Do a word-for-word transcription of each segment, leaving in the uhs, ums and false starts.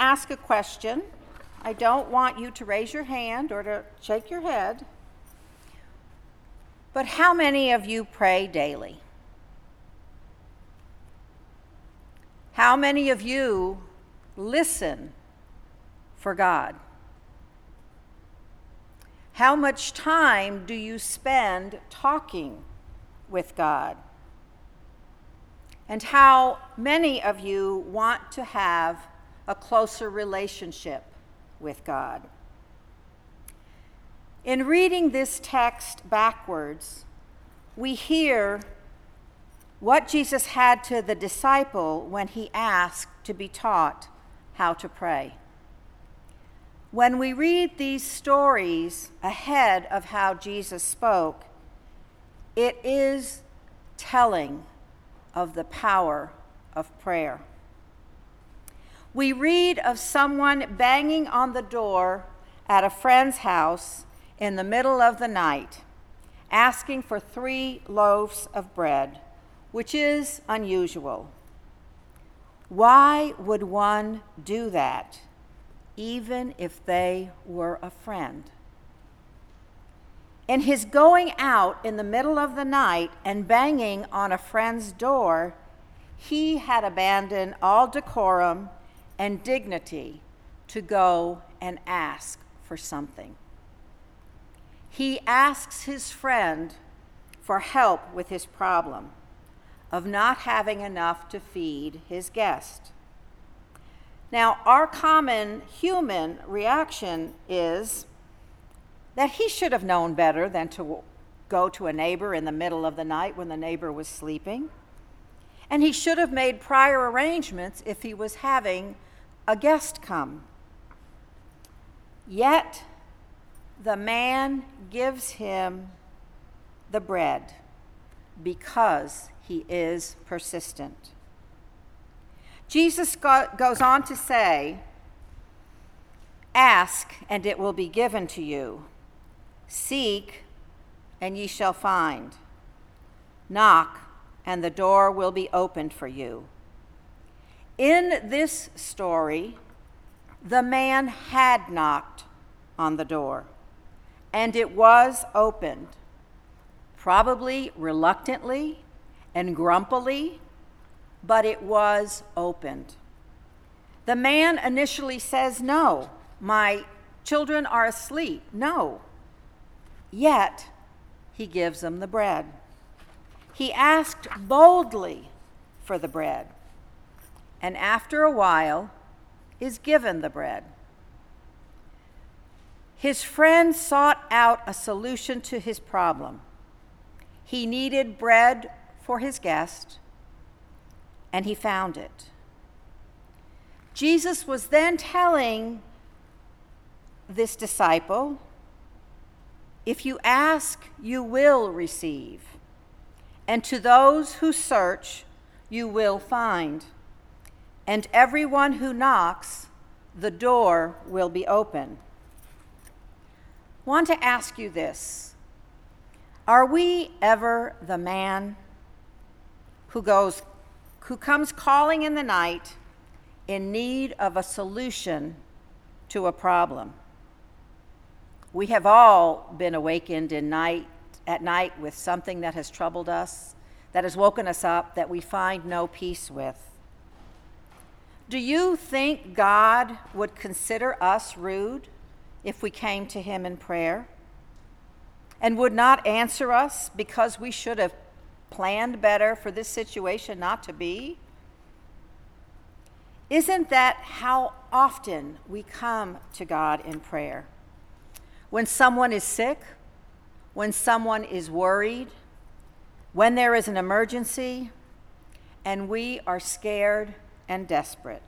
ask a question. I don't want you to raise your hand or to shake your head. But how many of you pray daily? How many of you listen for God? How much time do you spend talking with God? And how many of you want to have a closer relationship with God? In reading this text backwards, we hear what Jesus had to the disciple when he asked to be taught how to pray. When we read these stories ahead of how Jesus spoke, it is telling of the power of prayer. We read of someone banging on the door at a friend's house in the middle of the night, asking for three loaves of bread, which is unusual. Why would one do that, even if they were a friend? In his going out in the middle of the night and banging on a friend's door, he had abandoned all decorum and dignity to go and ask for something. He asks his friend for help with his problem of not having enough to feed his guest. Now, our common human reaction is that he should have known better than to go to a neighbor in the middle of the night when the neighbor was sleeping. And he should have made prior arrangements if he was having a guest come. Yet, the man gives him the bread because he is persistent. Jesus go- goes on to say, "Ask, and it will be given to you. Seek, and ye shall find. Knock, and the door will be opened for you." In this story, the man had knocked on the door, and it was opened, probably reluctantly and grumpily, but it was opened. The man initially says, "No, my children are asleep." No. Yet, he gives them the bread. He asked boldly for the bread, and after a while is given the bread. His friend sought out a solution to his problem. He needed bread for his guest, and he found it. Jesus was then telling this disciple, "If you ask, you will receive, and to those who search, you will find, and everyone who knocks, the door will be open." I want to ask you this: are we ever the man who goes, who comes calling in the night in need of a solution to a problem? We have all been awakened in night, at night with something that has troubled us, that has woken us up, that we find no peace with. Do you think God would consider us rude if we came to him in prayer and would not answer us because we should have planned better for this situation not to be? Isn't that how often we come to God in prayer? When someone is sick, when someone is worried, when there is an emergency, and we are scared and desperate.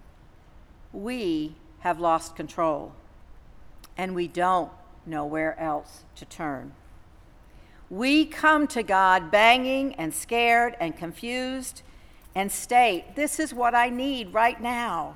We have lost control, and we don't know where else to turn. We come to God banging and scared and confused and state, "This is what I need right now."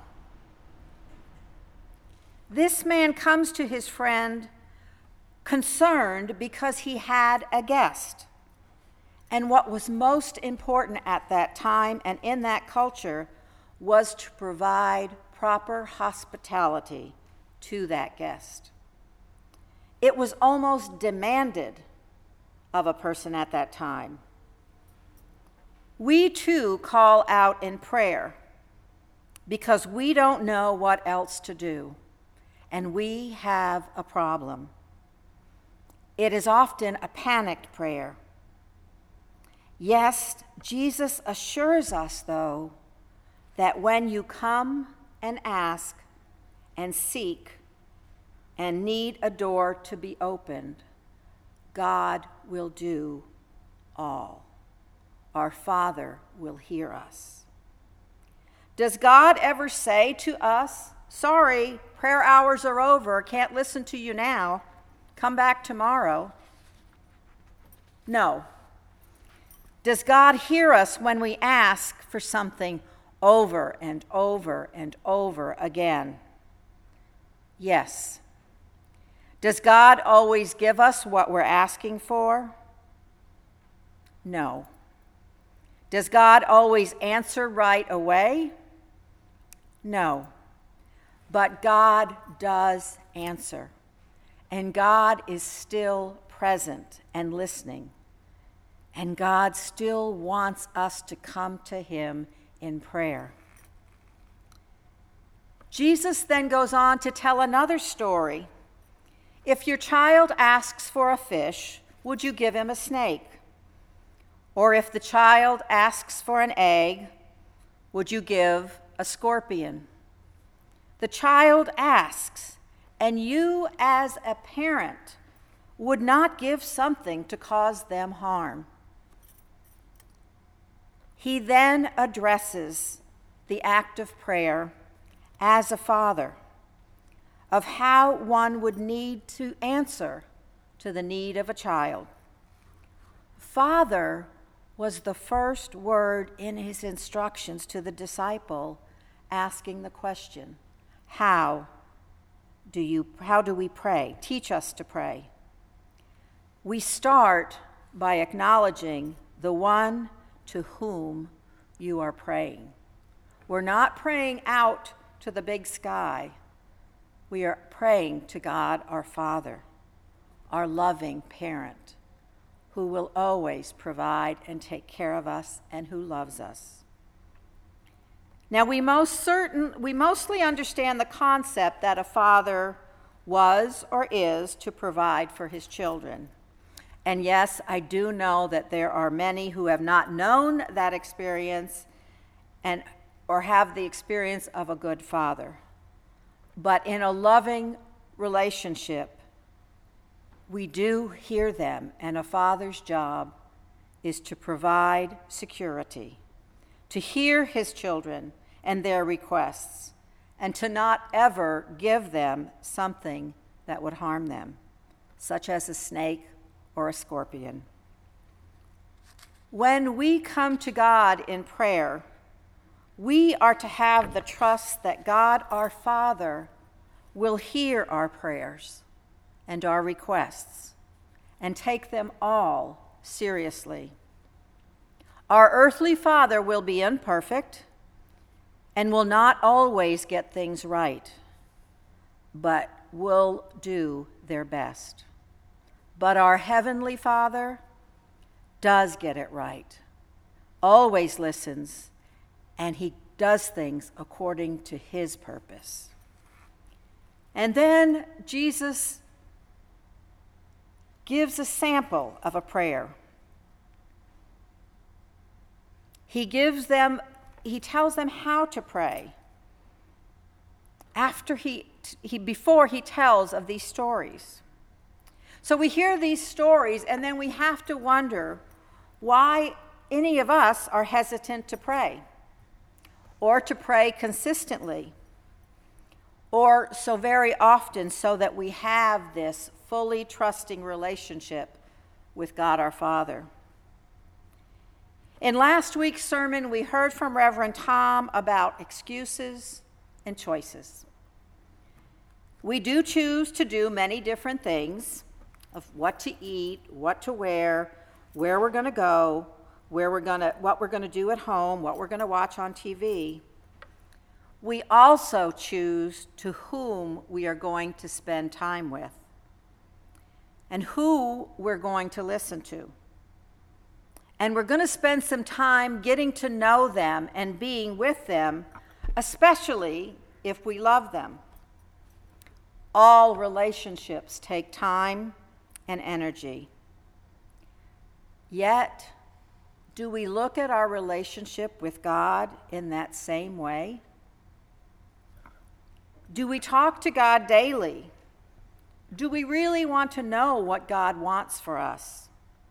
This man comes to his friend concerned because he had a guest. And what was most important at that time and in that culture was to provide proper hospitality to that guest. It was almost demanded of a person at that time. We too call out in prayer because we don't know what else to do, and we have a problem. It is often a panicked prayer. Yes, Jesus assures us, though, that when you come and ask and seek and need a door to be opened, God will do all. Our Father will hear us. Does God ever say to us, sorry, prayer hours are over, can't listen to you now, come back tomorrow? No. Does God hear us when we ask for something over and over and over again? Yes. Does God always give us what we're asking for? No. Does God always answer right away? No. But God does answer, and God is still present and listening, and God still wants us to come to him in prayer. Jesus then goes on to tell another story. If your child asks for a fish, would you give him a snake? Or if the child asks for an egg, would you give a scorpion? The child asks, and you as a parent would not give something to cause them harm. He then addresses the act of prayer as a father, of how one would need to answer to the need of a child. Father was the first word in his instructions to the disciple, asking the question, how do you, how do we pray? Teach us to pray. We start by acknowledging the one to whom you are praying. We're not praying out to the big sky. We are praying to God our Father, our loving parent, who will always provide and take care of us and who loves us. Now, we most certain we mostly understand the concept that a father was or is to provide for his children. And yes, I do know that there are many who have not known that experience and or have the experience of a good father. But in a loving relationship, we do hear them, and a father's job is to provide security, to hear his children and their requests, and to not ever give them something that would harm them, such as a snake or a scorpion. When we come to God in prayer, we are to have the trust that God our Father will hear our prayers and our requests and take them all seriously. Our earthly father will be imperfect and will not always get things right, but will do their best. But our heavenly Father does get it right, always listens, and he does things according to his purpose. And then Jesus gives a sample of a prayer. He gives them, he tells them how to pray. After he, he before he tells of these stories. So we hear these stories, and then we have to wonder why any of us are hesitant to pray, or to pray consistently, or so very often so that we have this fully trusting relationship with God our Father. In last week's sermon, we heard from Reverend Tom about excuses and choices. We do choose to do many different things of what to eat, what to wear, where we're going to go, where we're going to, what we're going to do at home, what we're going to watch on T V. we also choose to whom we are going to spend time with and who we're going to listen to. And we're going to spend some time getting to know them and being with them, especially if we love them. All relationships take time and energy. Yet, do we look at our relationship with God in that same way? Do we talk to God daily? Do we really want to know what God wants for us?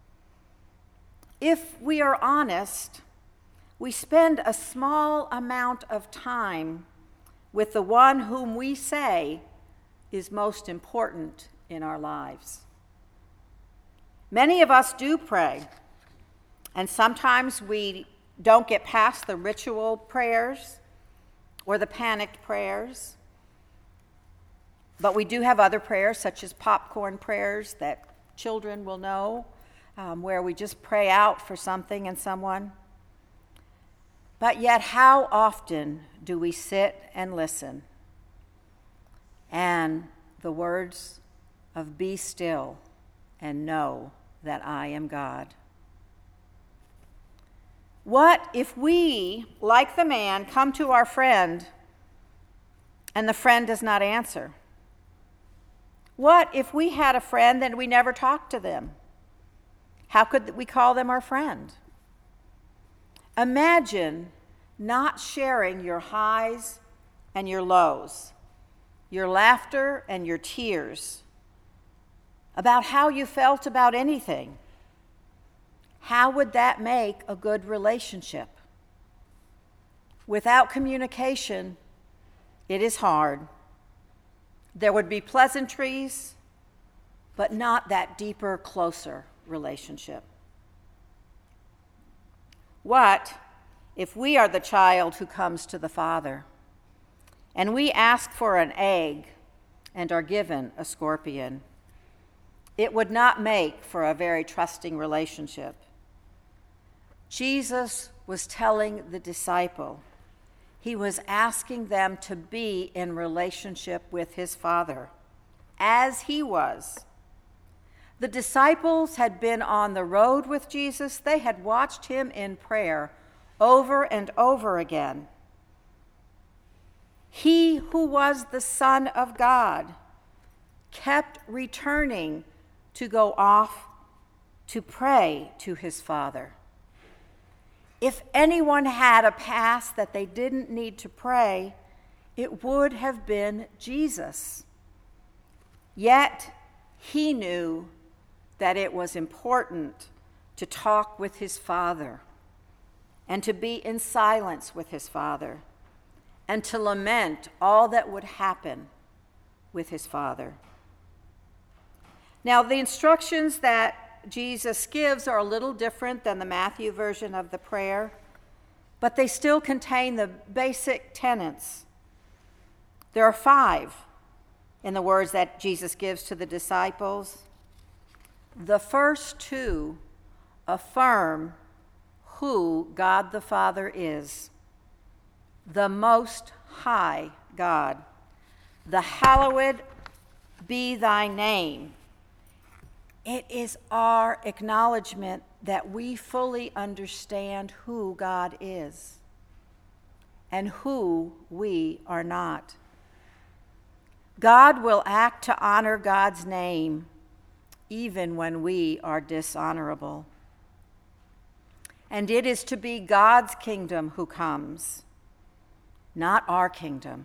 If we are honest, we spend a small amount of time with the one whom we say is most important in our lives. Many of us do pray, and sometimes we don't get past the ritual prayers or the panicked prayers. But we do have other prayers, such as popcorn prayers that children will know, um, where we just pray out for something and someone. But yet, how often do we sit and listen? And the words of "Be still and know that I am God." What if we, like the man, come to our friend and the friend does not answer? What if we had a friend and we never talked to them? How could we call them our friend? Imagine not sharing your highs and your lows, your laughter and your tears, about how you felt about anything. How would that make a good relationship? Without communication, it is hard. There would be pleasantries, but not that deeper, closer relationship. What if we are the child who comes to the Father, and we ask for an egg and are given a scorpion? It would not make for a very trusting relationship. Jesus was telling the disciple, he was asking them to be in relationship with his Father, as he was. The disciples had been on the road with Jesus. They had watched him in prayer over and over again. He who was the Son of God kept returning to go off to pray to his Father. If anyone had a past that they didn't need to pray, it would have been Jesus. Yet he knew that it was important to talk with his Father and to be in silence with his Father and to lament all that would happen with his Father. Now, the instructions that Jesus gives are a little different than the Matthew version of the prayer, but they still contain the basic tenets. There are five in the words that Jesus gives to the disciples. The first two affirm who God the Father is: the Most High God, the hallowed be thy name. It is our acknowledgement that we fully understand who God is and who we are not. God will act to honor God's name even when we are dishonorable. And it is to be God's kingdom who comes, not our kingdom.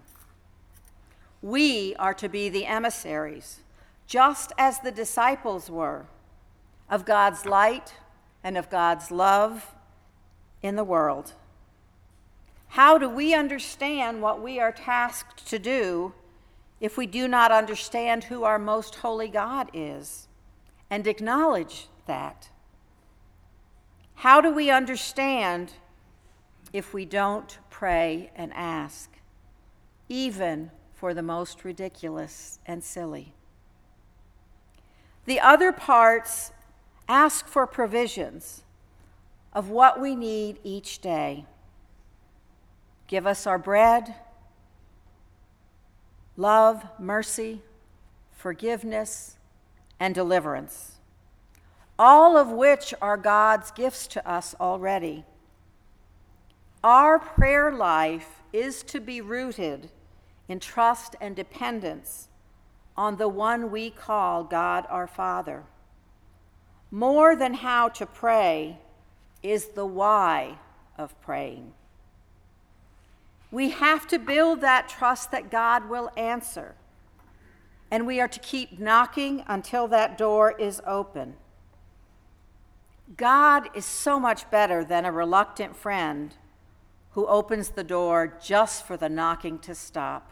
We are to be the emissaries, just as the disciples were, of God's light and of God's love in the world. How do we understand what we are tasked to do if we do not understand who our most holy God is and acknowledge that? How do we understand if we don't pray and ask, even for the most ridiculous and silly? The other parts ask for provisions of what we need each day. Give us our bread love, mercy, forgiveness, and deliverance, all of which are God's gifts to us already. Our prayer life is to be rooted in trust and dependence on the one we call God our Father. More than how to pray is the why of praying. We have to build that trust that God will answer, and we are to keep knocking until that door is open. God is so much better than a reluctant friend who opens the door just for the knocking to stop.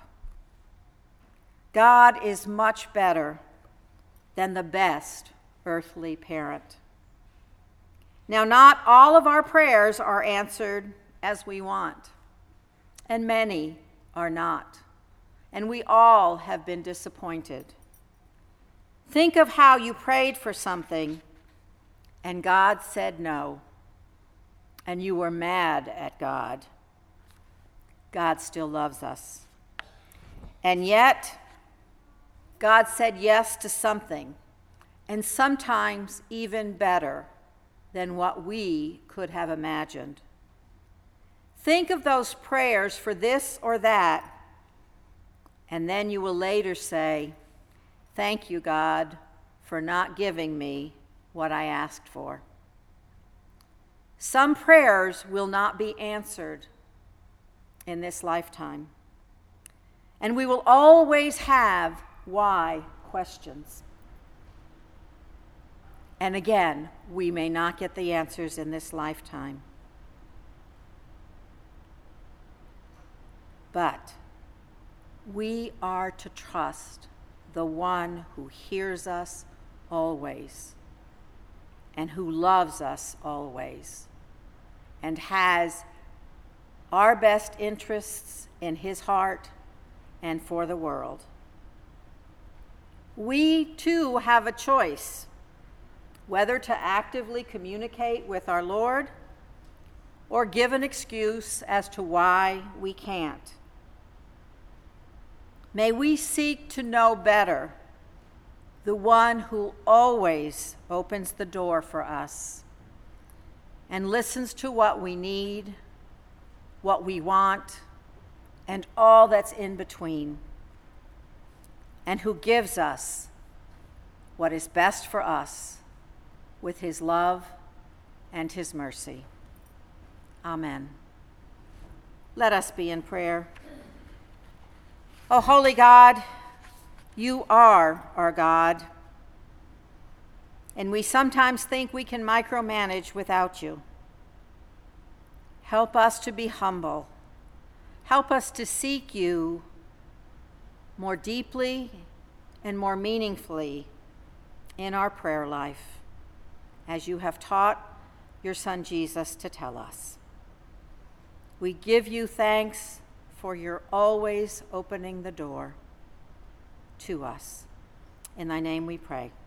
God is much better than the best earthly parent. Now, not all of our prayers are answered as we want, and many are not, and we all have been disappointed. Think of how you prayed for something and God said no, and you were mad at God. God still loves us. And yet, God said yes to something, and sometimes even better than what we could have imagined. Think of those prayers for this or that, and then you will later say, "Thank you, God, for not giving me what I asked for." Some prayers will not be answered in this lifetime, and we will always have why questions. And again, we may not get the answers in this lifetime. But we are to trust the one who hears us always and who loves us always and has our best interests in his heart and for the world. We too have a choice whether to actively communicate with our Lord or give an excuse as to why we can't. May we seek to know better the one who always opens the door for us and listens to what we need, what we want, and all that's in between, and who gives us what is best for us with his love and his mercy. Amen. Let us be in prayer. O holy God, you are our God, and we sometimes think we can micromanage without you. Help us to be humble. Help us to seek you more deeply and more meaningfully in our prayer life, as you have taught your Son Jesus to tell us. We give you thanks for your always opening the door to us. In thy name we pray.